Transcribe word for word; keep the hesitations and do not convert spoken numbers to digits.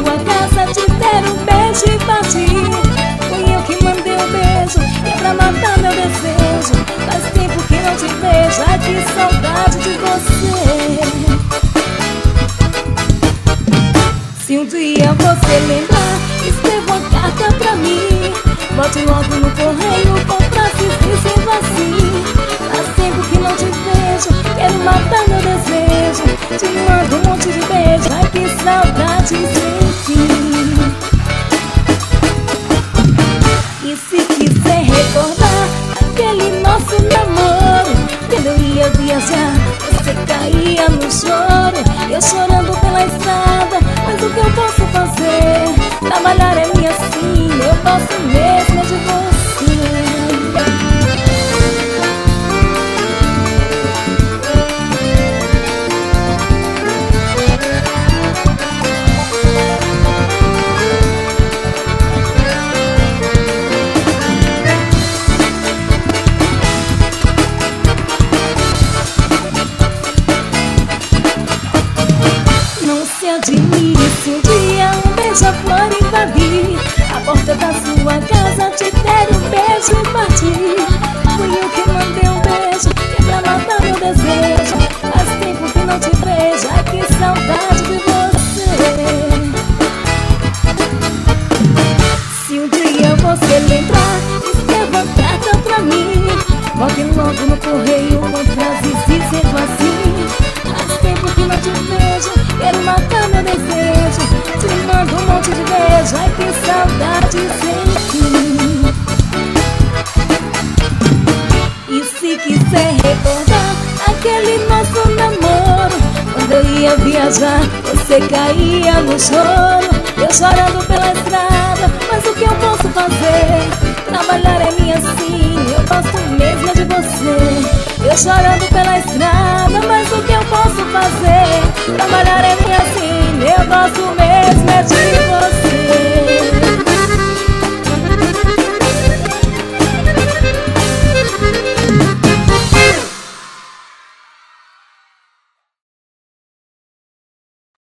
sua casa te der um beijo e partir. Fui eu que mandei um beijo, e é pra matar meu desejo. Faz tempo que não te vejo, ai que saudade de você. Se um dia você lembrar, escreva uma carta pra mim. Bote logo no correio com frases dizendo assim: faz tempo que não te vejo, quero matar meu desejo. Te mando um monte de beijo, ai que saudade sem fim. E se quiser recordar aquele nosso namoro, quando eu ia viajar, você caía no choro, eu chorando pela estrada. Mas o que eu posso fazer? Trabalhar é minha sim, eu gosto mesmo de você. Não se admire se um dia um beija-flor invadir a porta da sua casa, te der um beijo e partir. Fui eu que mandei um beijo, que é pra matar meu desejo. Faz tempo que não te vejo, ai que saudade de você. Se um dia você lembrar, escreva uma carta pra mim. Bote logo no correio com frases dizendo assim: faz tempo que não te vejo, quero matar meu desejo. Te mando um monte de beijo, ai que saudade sem fim. E se quiser recordar aquele nosso namoro, quando eu ia viajar, você caía no choro, eu chorando pela estrada. Mas o que eu posso fazer? Trabalhar é minha sim, eu gosto mesmo de você. Eu chorando pela estrada, mas o que eu posso fazer? Trabalhar é minha sim, eu gosto mesmo é de